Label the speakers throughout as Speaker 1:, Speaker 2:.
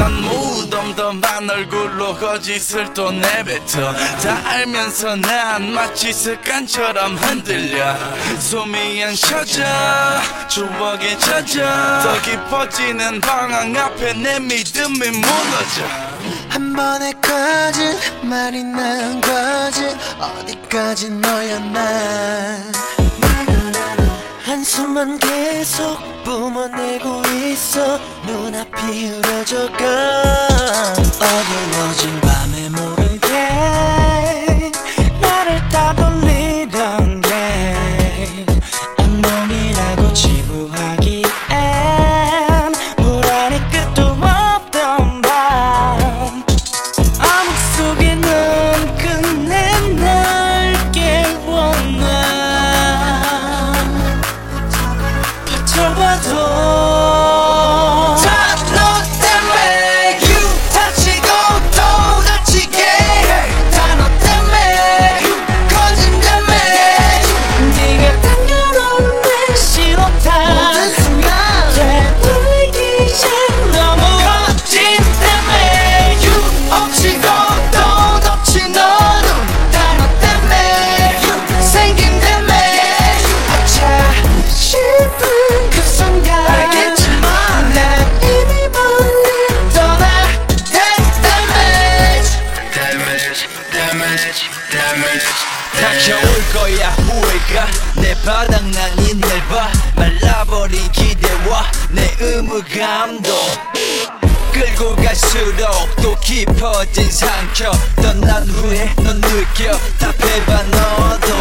Speaker 1: 넌 무덤덤한 얼굴로 거짓을 또 내뱉어. 다 알면서 난 마치 습관처럼 흔들려. 숨이 안 쉬어져, 추억에 젖어. 더 깊어지는 방황 앞에 내 믿음이 무너져.
Speaker 2: 한 번의 거짓말이 난 거짓. 어디까지 너였나. 한숨만 계속 뿜어내고 있어. 눈앞이 흐려져가. 어두워진 밤에 모르게 나를 따돌리던 게 악몽이라고 치부하기엔 불안이 끝도 없던 밤. 암흑 속에 넌 끝내 날 깨웠나. 비춰봐도
Speaker 1: 닥쳐올 거야 후회가. 내 바닥난 이날 봐. 말라버린 기대와 내 의무감도 끌고 갈수록 또 깊어진 상처. 떠난 후에 넌 느껴 답해봐 너도.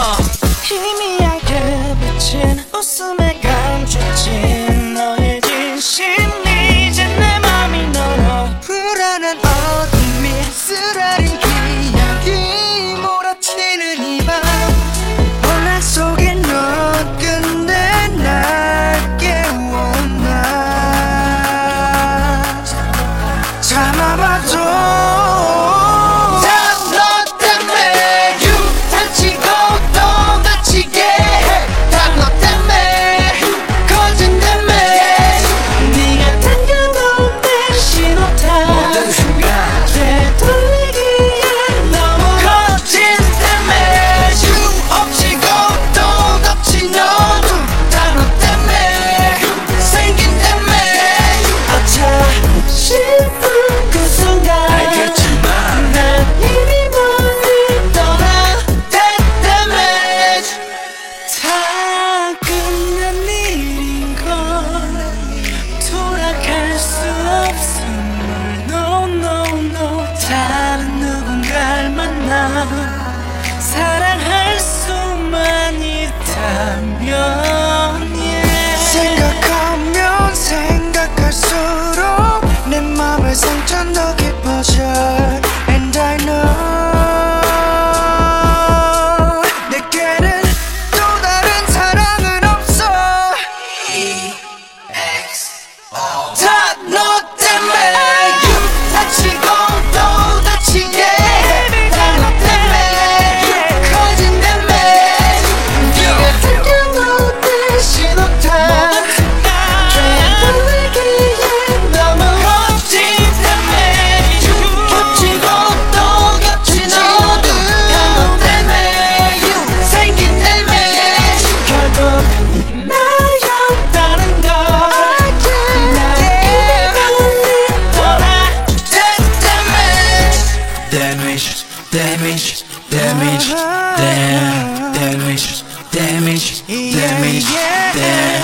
Speaker 2: 희미하게 비친 웃음에 감춰진 너의 진심이 이제 내 맘이 널어. 불안한 어둠이 쓰라린 기억이 몰아치는 이 밤. 혼란 속에 넌 끝내 날 깨웠나. 참아봐도 사랑할 수만 있다면 생각하면 생각할수록 내 맘의 상처는 더 깊어져. And I know 내게는 또 다른 사랑은 없어. EXO 다 너 때문에 다치고 또 다치게. Damage, damage, damage, damage, damage, damage.